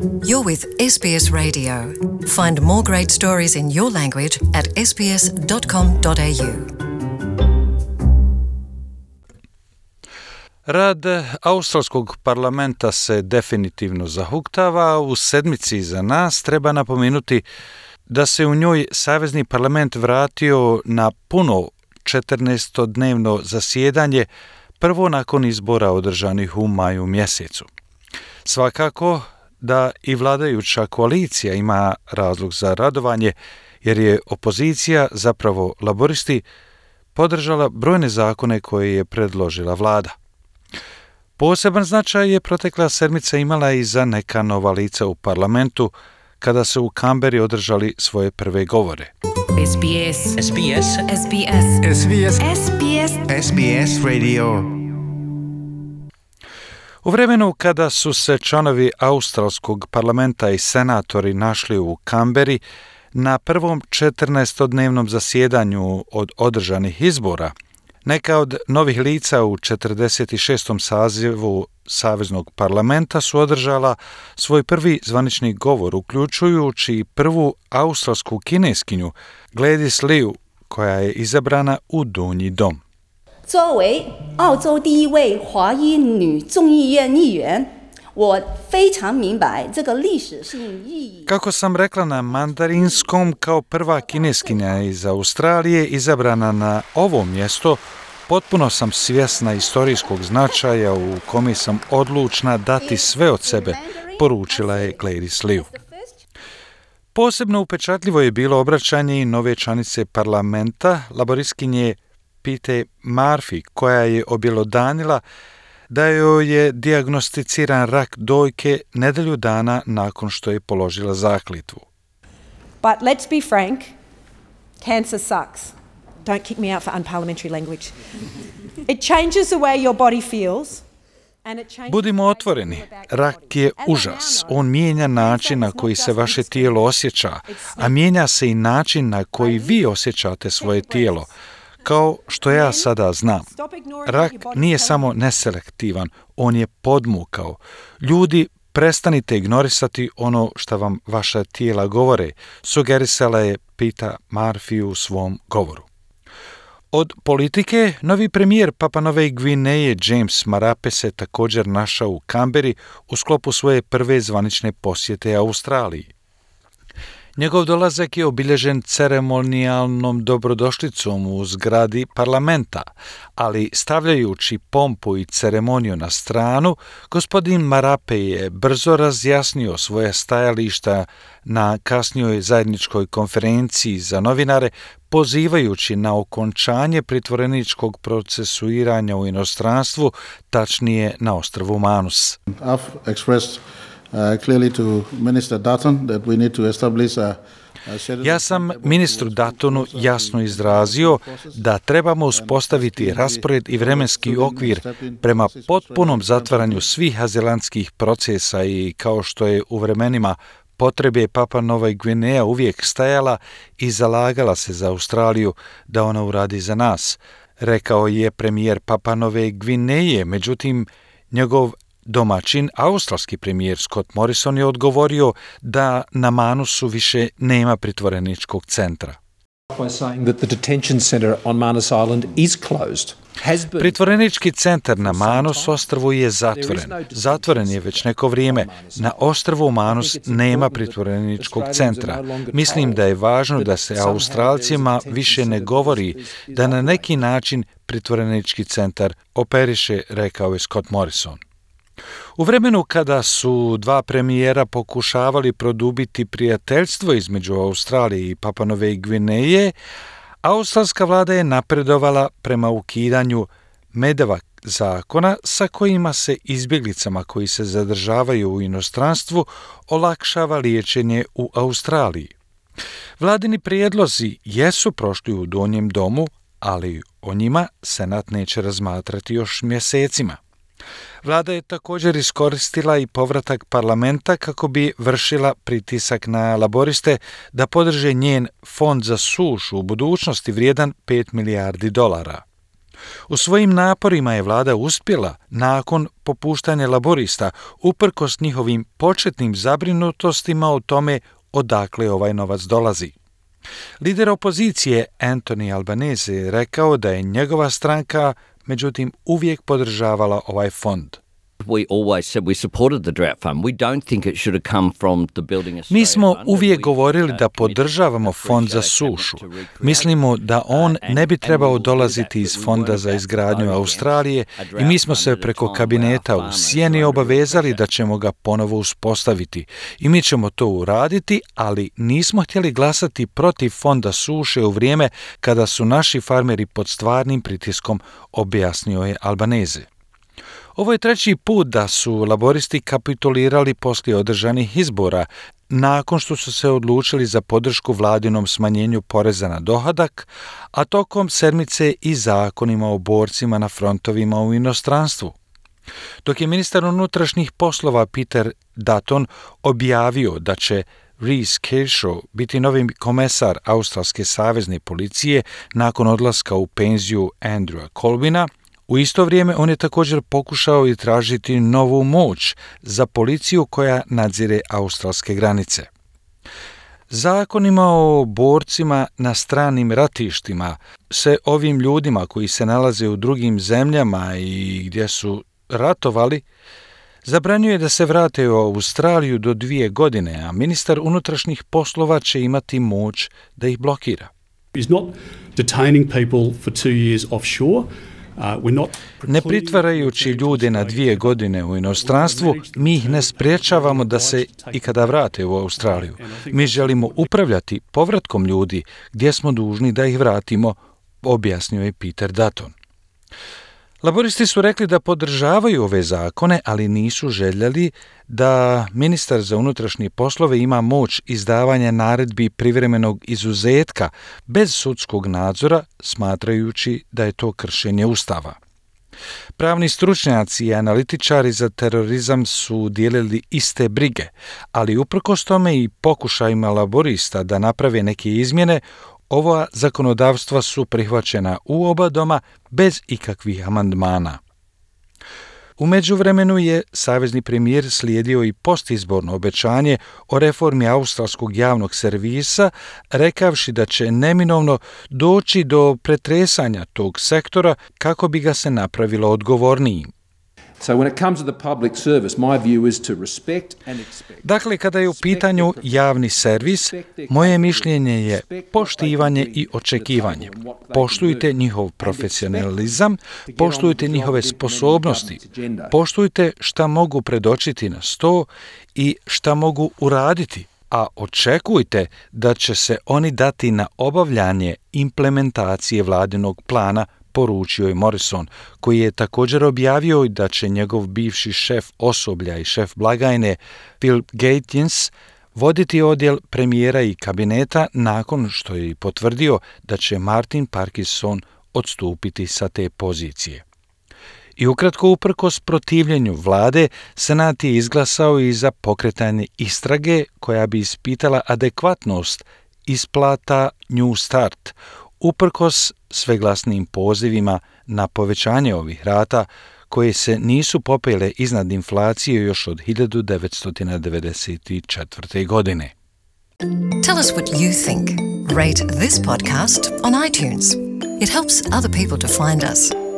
You're with SBS Radio. Find more great stories in your language at sbs.com.au. Rad australskog parlamenta se definitivno zahuktava. U sedmici iza nas treba napomenuti da se u njoj Savezni parlament vratio na puno 14-dnevno zasjedanje, prvo nakon izbora održanih u maju mjesecu. Svakako da i vladajuća koalicija ima razlog za radovanje, jer je opozicija, zapravo laboristi, podržala brojne zakone koje je predložila vlada. Poseban značaj je protekla sedmica imala i za neka nova lica u parlamentu, kada su u Kamberi održali svoje prve govore. SBS Radio. U vremenu kada su se članovi australskog parlamenta i senatori našli u Kamberi na prvom 14-dnevnom zasjedanju od održanih izbora, neka od novih lica u 46. sazivu Saveznog parlamenta su održala svoj prvi zvanični govor, uključujući i prvu australsku kineskinju Gladys Liu, koja je izabrana u Donji dom. 作为澳洲第一位华裔女众议院议员，我非常明白这个历史性意义。 Kako sam rekla na mandarinskom, kao prva kineskinja iz Australije izabrana na ovo mjesto, potpuno sam svjesna istorijskog značaja u kome sam odlučna dati sve od sebe, poručila je Gladys Liu. Posebno upečatljivo je bilo obraćanje i nove članice parlamenta, laboristkinje Pete Murphy, koja je objelodanila da joj je dijagnosticiran rak dojke nedelju dana nakon što je položila zakletvu. But let's be frank, cancer sucks. Don't kick me out for unparliamentary language. It changes the way your body feels. Budimo otvoreni, rak je užas. On mijenja način na koji se vaše tijelo osjeća, a mijenja se i način na koji vi osjećate svoje tijelo. Kao što ja sada znam, rak nije samo neselektivan, on je podmukao. Ljudi, prestanite ignorisati ono što vam vaša tijela govore, sugerisala je Peta Murphy u svom govoru. Od politike, novi premijer Papua Nove Gvineje James Marape se također našao u Kamberi u sklopu svoje prve zvanične posjete Australiji. Njegov dolazak je obilježen ceremonijalnom dobrodošlicom u zgradi parlamenta, ali stavljajući pompu i ceremoniju na stranu, gospodin Marape je brzo razjasnio svoje stajališta na kasnijoj zajedničkoj konferenciji za novinare, pozivajući na okončanje pritvoreničkog procesuiranja u inostranstvu, tačnije na ostrvu Manus. Clearly to Minister Dutton that we need to establish Ja sam ministru Duttonu jasno izrazio da trebamo uspostaviti raspored i vremenski okvir prema potpunom zatvaranju svih azilantskih procesa i kao što je u vremenima potrebe Papua Nova Gvineja uvijek stajala i zalagala se za Australiju da ona uradi za nas, rekao je premijer Papua Nove Gvineje. Međutim, njegov domaćin, australski premijer Scott Morrison, je odgovorio da na Manusu više nema pritvoreničkog centra. Pritvorenički centar na Manus ostrvu je zatvoren. Zatvoren je već neko vrijeme. Na ostrvu Manus nema pritvoreničkog centra. Mislim da je važno da se Australcima više ne govori da na neki način pritvorenički centar operiše, rekao je Scott Morrison. U vremenu kada su dva premijera pokušavali produbiti prijateljstvo između Australije i Papua Nove Gvineje, australska vlada je napredovala prema ukidanju Medevak zakona sa kojima se izbjeglicama koji se zadržavaju u inostranstvu olakšava liječenje u Australiji. Vladini prijedlozi jesu prošli u Donjem domu, ali o njima Senat neće razmatrati još mjesecima. Vlada je također iskoristila i povratak parlamenta kako bi vršila pritisak na laboriste da podrže njen fond za sušu u budućnosti vrijedan $5 milijardi. U svojim naporima je vlada uspjela, nakon popuštanja laborista, uprkos njihovim početnim zabrinutostima o tome odakle ovaj novac dolazi. Lider opozicije Anthony Albanese je rekao da je njegova stranka, međutim, uvijek podržavala ovaj fond. Mi smo uvijek govorili da podržavamo fond za sušu. Mislimo da on ne bi trebao dolaziti iz fonda za izgradnju Australije i mi smo se preko kabineta u Sjeni obavezali da ćemo ga ponovo uspostaviti. I mi ćemo to uraditi, ali nismo htjeli glasati protiv fonda suše u vrijeme kada su naši farmeri pod stvarnim pritiskom, objasnio je Albanese. Ovo je treći put da su laboristi kapitulirali poslije održanih izbora, nakon što su se odlučili za podršku vladinom smanjenju poreza na dohodak, a tokom sedmice i zakonima o borcima na frontovima u inostranstvu. Dok je ministar unutrašnjih poslova Peter Dutton objavio da će Reece Kershaw biti novi komesar Australske savezne policije nakon odlaska u penziju Andrewa Colbina, u isto vrijeme on je također pokušao i tražiti novu moć za policiju koja nadzire australske granice. Zakonima o borcima na stranim ratištima se ovim ljudima koji se nalaze u drugim zemljama i gdje su ratovali, zabranjuje da se vrate u Australiju do 2 godine, a ministar unutrašnjih poslova će imati moć da ih blokira. Ne pritvarajući ljude na 2 godine u inostranstvu, mi ih ne spriječavamo da se ikada vrate u Australiju. Mi želimo upravljati povratkom ljudi gdje smo dužni da ih vratimo, objasnio je Peter Dutton. Laboristi su rekli da podržavaju ove zakone, ali nisu željeli da ministar za unutrašnje poslove ima moć izdavanja naredbi privremenog izuzetka bez sudskog nadzora, smatrajući da je to kršenje Ustava. Pravni stručnjaci i analitičari za terorizam su dijelili iste brige, ali uprkos tome i pokušajima laborista da naprave neke izmjene, ova zakonodavstva su prihvaćena u oba doma bez ikakvih amandmana. U međuvremenu je savezni premijer slijedio i postizborno obećanje o reformi australskog javnog servisa, rekavši da će neminovno doći do pretresanja tog sektora kako bi ga se napravilo odgovornijim. Dakle, kada je u pitanju javni servis, moje mišljenje je poštivanje i očekivanje. Poštujte njihov profesionalizam, poštujte njihove sposobnosti, poštujte šta mogu predočiti na sto i šta mogu uraditi, a očekujte da će se oni dati na obavljanje implementacije vladinog plana, poručio je Morrison, koji je također objavio da će njegov bivši šef osoblja i šef blagajne Phil Gatins voditi odjel premijera i kabineta nakon što je potvrdio da će Martin Parkinson odstupiti sa te pozicije. I ukratko, uprkos protivljenju vlade, Senat je izglasao i za pokretanje istrage koja bi ispitala adekvatnost isplata New Start, uprkos sveglasnim pozivima na povećanje ovih rata koje se nisu popele iznad inflacije još od 1994. godine. Tell us what you think. Rate this podcast on iTunes. It helps other people to find us.